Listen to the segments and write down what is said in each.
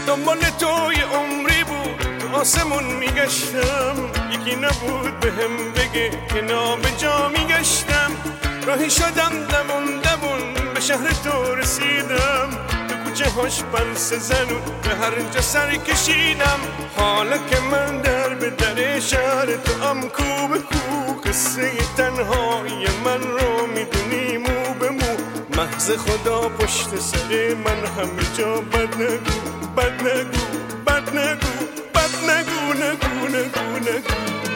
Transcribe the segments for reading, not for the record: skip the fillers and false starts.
دنبال تو یه عمری بود تو آسمون میگشتم، یکی نبود بهم بگه که نابجا میگشتم. راهی شدم دمون به شهر تو رسیدم، تو کوچه هاش پنس زنون به هر جا سر کشیدم. حالا که من در به در شهر تو ام کو به کو، قصه تنهایی من رو میدونی مو به مو. محض خدا پشت سر من همه جا بد نگو بد نگو بد نگو بد نگو نگو نگو نگو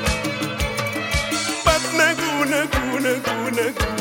بد نگو نگو نگو نگو.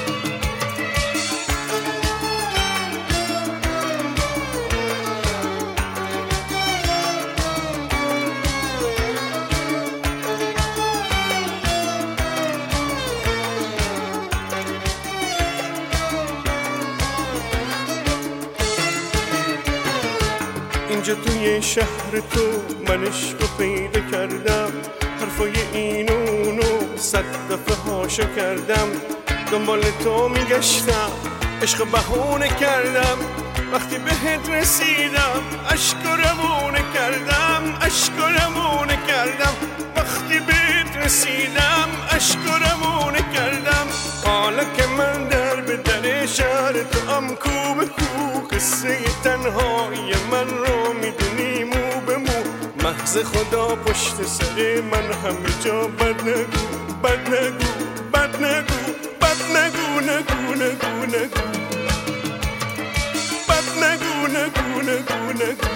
اینجا توی شهر تو من عشق رو پیدا کردم، حرفای این و اونو 100 دفعه هاشو کردم. دنبال تو میگشتم، عشق بهونه کردم. وقتی بهت رسیدم اشک و روونه کردم، اشک و روونه کردم. وقتی بهت رسیدم اشک و روونه کردم. حالا که من در به در شهر تو ام کو به کو، قصه تنهایی من رو میدونی مو به مو. محض خدا پشت سر من همه جا بد نگو بد نگو بد نگو بد نگو نگو نگو نگو بد نگو نگو نگو نگو.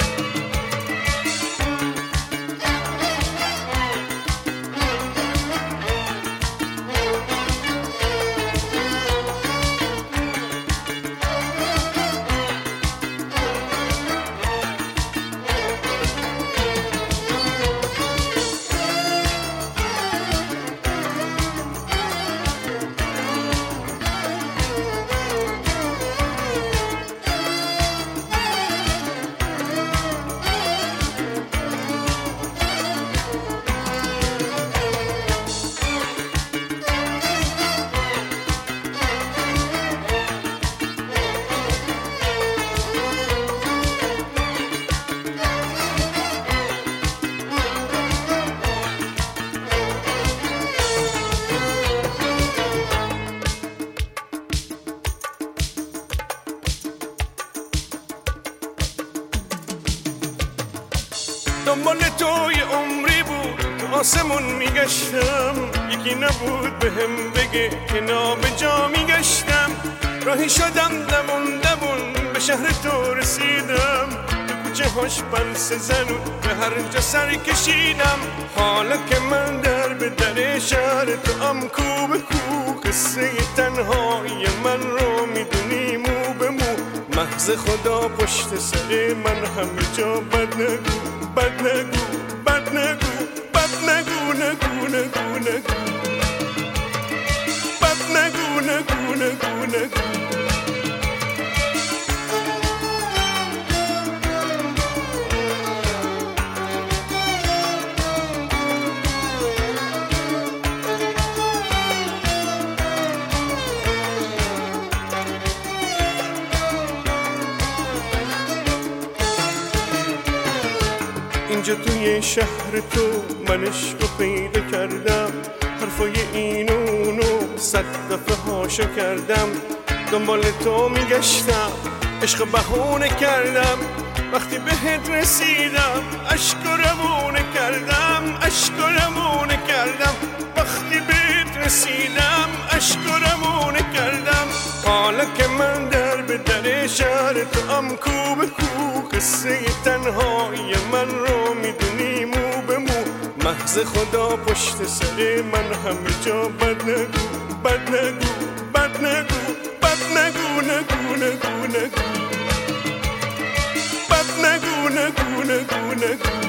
دنبال تو یه عمری بود تو آسمون میگشتم، یکی نبود بهم بگه که نابجا میگشتم. راهی شدم دمون به شهر تو رسیدم، تو کوچه هاش پنس زنون به هر جا سر کشیدم. حالا که من در به در شهر تو ام کو به کو، قصه تنهایی من رو میدونی مو به مو. محض خدا پشت سر من همه جا بد نگو بد نگو بد نگو بد نگو نگو نگو نگو بد نگو نگو نگو نگو. اینجا توی شهر تو من عشق رو پیدا کردم، حرفای این و اونو 100 دفعه هاشو کردم. دنبال تو میگشتم، عشق بهونه کردم. وقتی بهت رسیدم اشک و روونه کردم، اشک و روونه کردم. وقتی بهت رسیدم اشک و روونه کردم. حالا که من در به در شهر تو ام کو به کو، قصه تنهایی من رو میدونی مو به مو. محض خدا پشت سر من همه جا بد نگو بد نگو بد نگو بد نگو نگو نگو نگو بد نگو نگو نگو نگو.